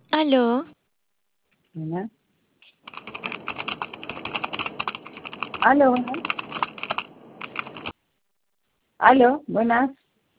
Aló, Hola. Aló, buenas. Aló, buenas.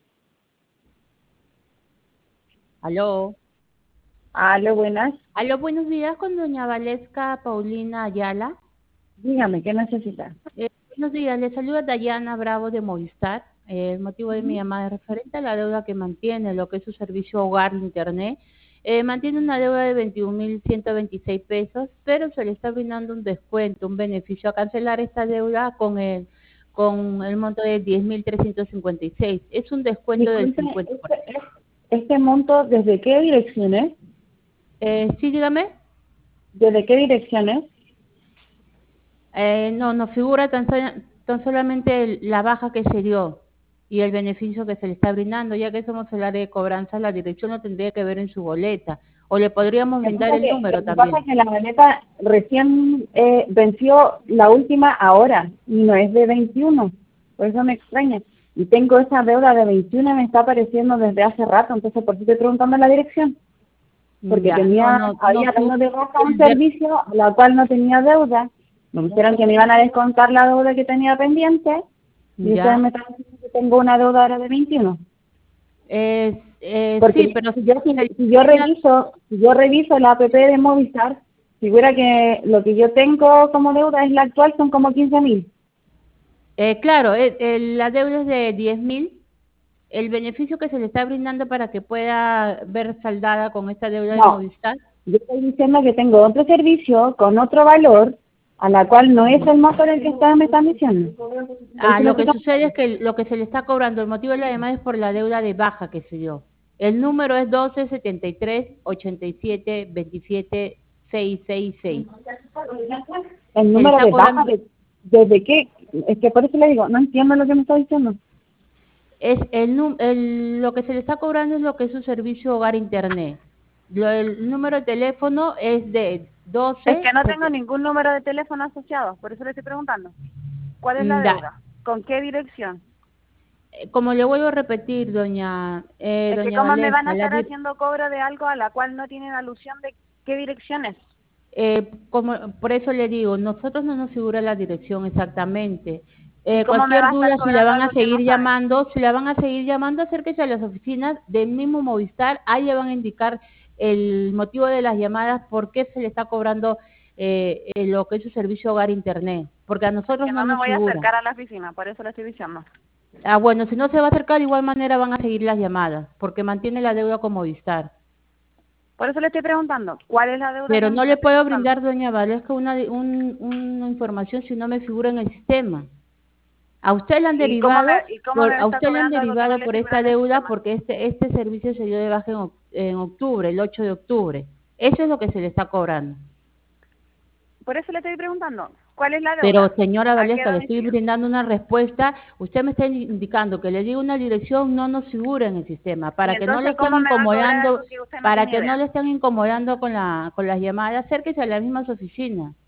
Aló. Aló, buenas. Aló, buenos días con doña Valesca Paulina Ayala. Dígame, ¿qué necesita? Buenos días, le saluda Dayana Bravo de Movistar. El motivo de mi llamada es referente a la deuda que mantiene, lo que es su servicio hogar Internet. Mantiene una deuda de 21.126 pesos, pero se le está brindando un descuento, un beneficio a cancelar esta deuda con el monto de 10.356. Es un descuento del Disculpe, 50%. este monto, ¿desde qué dirección es? Sí, dígame. ¿Desde qué dirección es? No, nos figura tan solamente la baja que se dio y el beneficio que se le está brindando, ya que somos el área de cobranza, la dirección lo tendría que ver en su boleta, o le podríamos brindar el Lo número que pasa es también. que la boleta recién venció la última ahora y no es de 21, por eso me extraña. Y tengo esa deuda de 21 y me está apareciendo desde hace rato, entonces por eso estoy preguntando la dirección. Porque Ya, no, no, había dado de baja un el de- servicio a la cual no tenía deuda. Me dijeron que me iban a descontar la deuda que tenía pendiente y ustedes ya, me están diciendo que tengo una deuda ahora de 21. sí, Porque pero si yo reviso la app de Movistar, figura que lo que yo tengo como deuda es la actual, son como 15.000. claro, la deuda es de 10.000. El beneficio que se le está brindando para que pueda ver saldada con esta deuda de No, Movistar. yo estoy diciendo que tengo otro servicio con otro valor a la cual no es el monto del que ustedes me están diciendo. Por eso le Lo estoy que sucede es preguntando. que lo que se le está cobrando, el motivo de la demanda es por la deuda de baja que se dio. El número es 1273-87-27-666. El Se le número está de baja, cobrando, ¿desde qué? Es que por eso le digo, no entiendo lo que me está diciendo. lo que se le está cobrando es lo que es su servicio hogar internet. El número de teléfono es de Es 12, que no tengo ningún número de teléfono asociado, por eso le estoy preguntando. ¿Cuál es la da- deuda? ¿Con qué dirección? como le vuelvo a repetir, Es que doña cómo me van a Valesca, estar haciendo cobro de algo a la cual no tienen alusión de qué dirección es. por eso le digo, nosotros no nos figura la dirección exactamente. ¿Y cómo me va Cualquier a estar duda, si la cobrando van a algo que no seguir saben? llamando, acérquese a las oficinas del mismo Movistar, ahí le van a indicar el motivo de las llamadas, por qué se le está cobrando lo que es su servicio hogar internet, porque a Es nosotros que no no me nos voy a figura. acercar a la oficina, por eso le estoy diciendo. Bueno, si no se va a acercar, de igual manera van a seguir las llamadas, porque mantiene la deuda con Movistar. Por eso le estoy preguntando, ¿cuál es la deuda que Pero me no le está puedo contando? brindar, doña Valesca, una información si no me figura en el sistema. A usted le han derivado ¿Y cómo me a está usted le han cobrando algo que no derivado le por figura esta en el deuda sistema? porque este servicio se dio de baja en octubre, el 8 de octubre. Eso es lo que se le está cobrando. Por eso le estoy preguntando, ¿cuál es la Pero deuda? señora ¿A qué Valesca, le estoy domicilio? brindando una respuesta. Usted me está indicando que le diga una dirección, no nos figura en el sistema. Y Para que no lo entonces, estén ¿cómo me va a cobrar incomodando, algo que usted no para tiene que no idea? le estén incomodando con las llamadas, acérquese a las mismas oficinas.